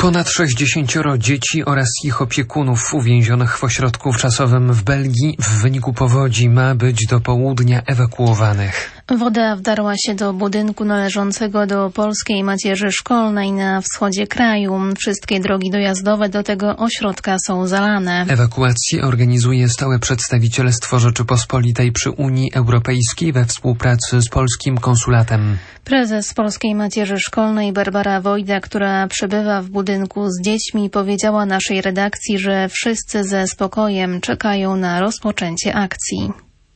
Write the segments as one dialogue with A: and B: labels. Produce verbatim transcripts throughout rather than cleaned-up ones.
A: Ponad sześćdziesięcioro dzieci oraz ich opiekunów uwięzionych w ośrodku wczasowym w Belgii w wyniku powodzi ma być do południa ewakuowanych.
B: Woda wdarła się do budynku należącego do polskiej macierzy szkolnej na wschodzie kraju. Wszystkie drogi dojazdowe do tego ośrodka są zalane.
A: Ewakuację organizuje stałe przedstawicielstwo Rzeczypospolitej przy Unii Europejskiej we współpracy z polskim konsulatem.
B: Prezes Polskiej Macierzy Szkolnej Barbara Wojda, która przebywa w budynku z dziećmi, powiedziała naszej redakcji, że wszyscy ze spokojem czekają na rozpoczęcie akcji.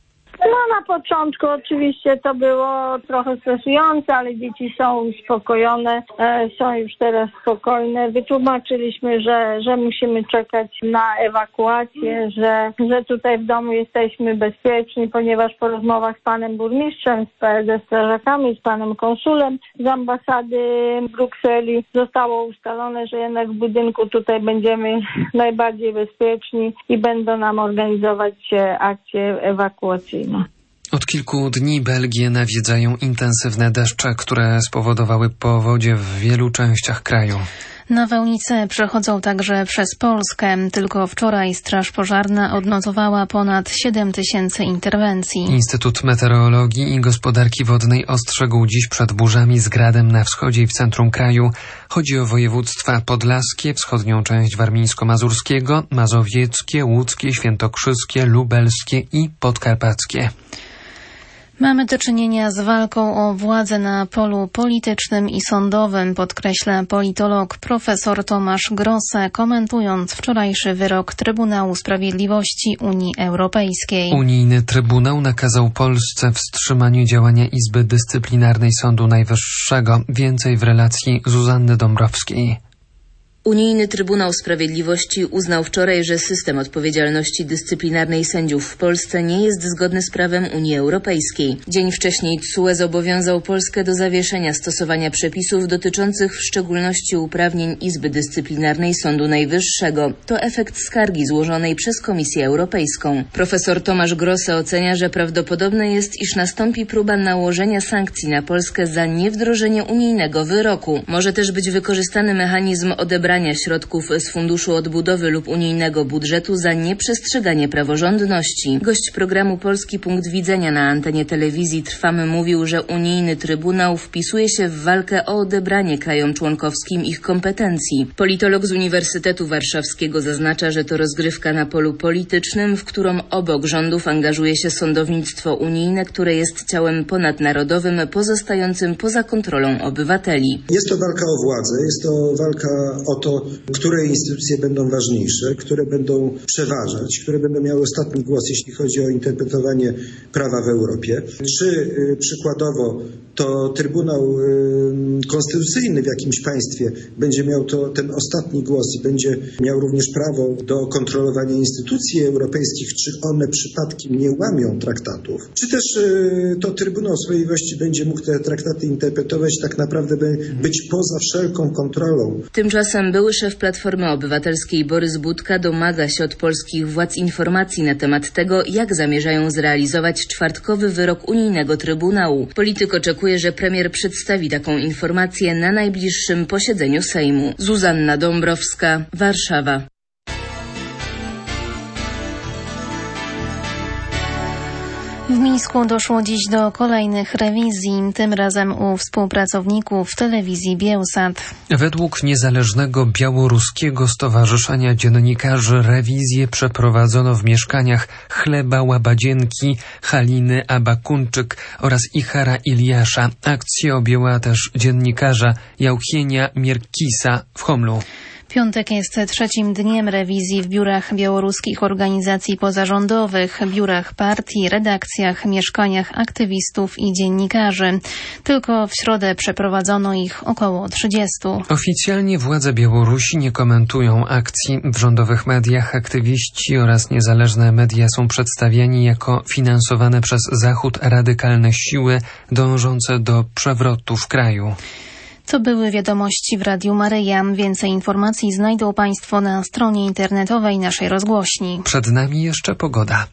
C: No na początku oczywiście to było trochę stresujące, ale dzieci są uspokojone, e, są już teraz spokojne. Wytłumaczyliśmy, że, że musimy czekać na ewakuację, że, że tutaj w domu jesteśmy bezpieczni, ponieważ po rozmowach z panem burmistrzem, z P L D strażakami, z panem konsulem z ambasady w Brukseli zostało ustalone, że jednak w budynku tutaj będziemy najbardziej bezpieczni i będą nam organizować akcję ewakuacyjną.
A: Od kilku dni Belgię nawiedzają intensywne deszcze, które spowodowały powodzie w wielu częściach kraju.
B: Nawałnice przechodzą także przez Polskę. Tylko wczoraj Straż Pożarna odnotowała ponad siedem tysięcy interwencji.
A: Instytut Meteorologii i Gospodarki Wodnej ostrzegł dziś przed burzami z gradem na wschodzie i w centrum kraju. Chodzi o województwa podlaskie, wschodnią część warmińsko-mazurskiego, mazowieckie, łódzkie, świętokrzyskie, lubelskie i podkarpackie.
B: Mamy do czynienia z walką o władzę na polu politycznym i sądowym, podkreśla politolog profesor Tomasz Grosse, komentując wczorajszy wyrok Trybunału Sprawiedliwości Unii Europejskiej.
A: Unijny Trybunał nakazał Polsce wstrzymanie działania Izby Dyscyplinarnej Sądu Najwyższego. Więcej w relacji Zuzanny Dąbrowskiej.
D: Unijny Trybunał Sprawiedliwości uznał wczoraj, że system odpowiedzialności dyscyplinarnej sędziów w Polsce nie jest zgodny z prawem Unii Europejskiej. Dzień wcześniej T S U E zobowiązał Polskę do zawieszenia stosowania przepisów dotyczących w szczególności uprawnień Izby Dyscyplinarnej Sądu Najwyższego. To efekt skargi złożonej przez Komisję Europejską. Profesor Tomasz Grosse ocenia, że prawdopodobne jest, iż nastąpi próba nałożenia sankcji na Polskę za niewdrożenie unijnego wyroku. Może też być wykorzystany mechanizm odebrania środków z Funduszu Odbudowy lub unijnego budżetu za nieprzestrzeganie praworządności. Gość programu Polski Punkt Widzenia na antenie telewizji Trwam mówił, że unijny Trybunał wpisuje się w walkę o odebranie krajom członkowskim ich kompetencji. Politolog z Uniwersytetu Warszawskiego zaznacza, że to rozgrywka na polu politycznym, w którą obok rządów angażuje się sądownictwo unijne, które jest ciałem ponadnarodowym pozostającym poza kontrolą obywateli.
E: Jest to walka o władzę, jest to walka o to, które instytucje będą ważniejsze, które będą przeważać, które będą miały ostatni głos, jeśli chodzi o interpretowanie prawa w Europie. Czy y, przykładowo to Trybunał y, Konstytucyjny w jakimś państwie będzie miał to, ten ostatni głos i będzie miał również prawo do kontrolowania instytucji europejskich, czy one przypadkiem nie łamią traktatów, czy też y, to Trybunał Sprawiedliwości będzie mógł te traktaty interpretować, tak naprawdę by być poza wszelką kontrolą.
D: Tymczasem były szef Platformy Obywatelskiej Borys Budka domaga się od polskich władz informacji na temat tego, jak zamierzają zrealizować czwartkowy wyrok unijnego Trybunału. Polityk oczekuje, że premier przedstawi taką informację na najbliższym posiedzeniu Sejmu. Zuzanna Dąbrowska, Warszawa.
B: W Mińsku doszło dziś do kolejnych rewizji, tym razem u współpracowników telewizji Biełsat.
A: Według niezależnego białoruskiego stowarzyszenia dziennikarzy rewizję przeprowadzono w mieszkaniach Chleba Łabadzienki, Haliny Abakunczyk oraz Ichara Iliasza. Akcję objęła też dziennikarza Jauchienia Mierkisa w Homlu.
B: Piątek jest trzecim dniem rewizji w biurach białoruskich organizacji pozarządowych, biurach partii, redakcjach, mieszkaniach aktywistów i dziennikarzy. Tylko w środę przeprowadzono ich około trzydziestu.
A: Oficjalnie władze Białorusi nie komentują akcji. W rządowych mediach aktywiści oraz niezależne media są przedstawiani jako finansowane przez Zachód radykalne siły dążące do przewrotu w kraju.
B: To były wiadomości w Radiu Maryja. Więcej informacji znajdą Państwo na stronie internetowej naszej rozgłośni.
A: Przed nami jeszcze pogoda.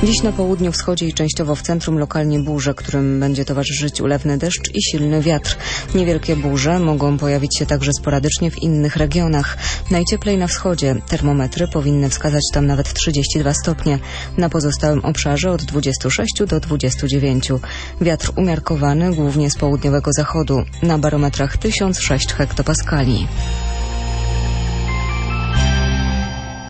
F: Dziś na południu, wschodzie i częściowo w centrum lokalnie burze, którym będzie towarzyszyć ulewny deszcz i silny wiatr. Niewielkie burze mogą pojawić się także sporadycznie w innych regionach. Najcieplej na wschodzie. Termometry powinny wskazać tam nawet trzydzieści dwa stopnie. Na pozostałym obszarze od dwudziestu sześciu do dwudziestu dziewięciu. Wiatr umiarkowany, głównie z południowego zachodu. Na barometrach tysiąc sześć hektopaskali.